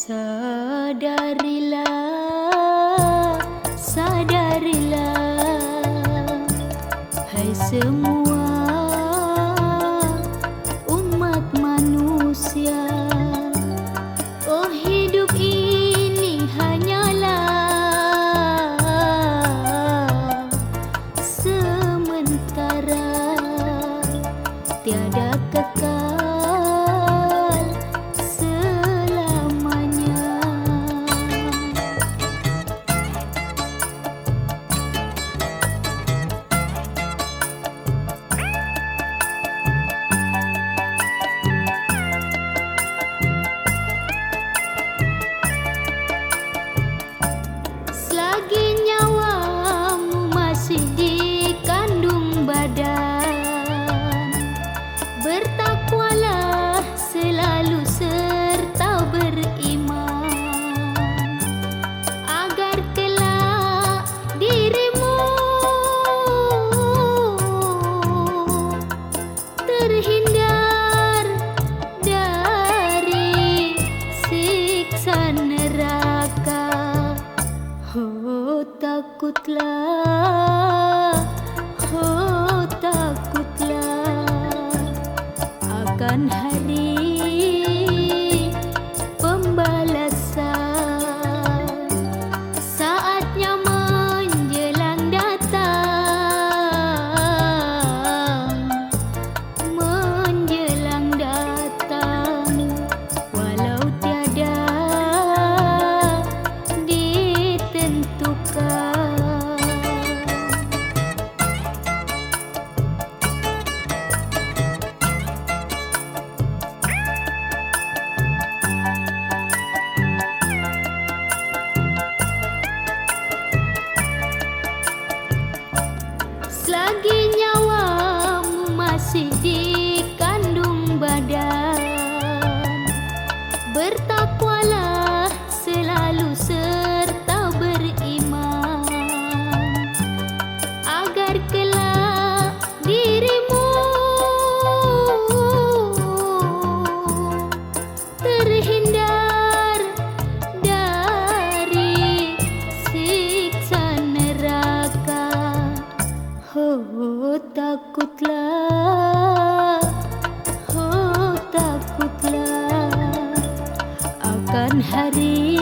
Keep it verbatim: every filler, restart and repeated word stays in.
Sadarilah, sadarilah, hai semua umat manusia. Oh, hidup ini hanyalah sementara, tiada kekal. Selagi nyawamu masih dikandung badan, bertakwalah selalu serta beriman, agar kelak dirimu terhindar dari siksa neraka. Oh, takutlah, oh, takutlah akan hari pembalasan. Saatnya menjelang datang, menjelang datang, walau tiada selagi nyawamu masih dikandung badan, bertakwalah selalu serta beriman, agar kelak dirimu terhindar dari siksa neraka. Oh, takutlah, oh, takutlah akan hari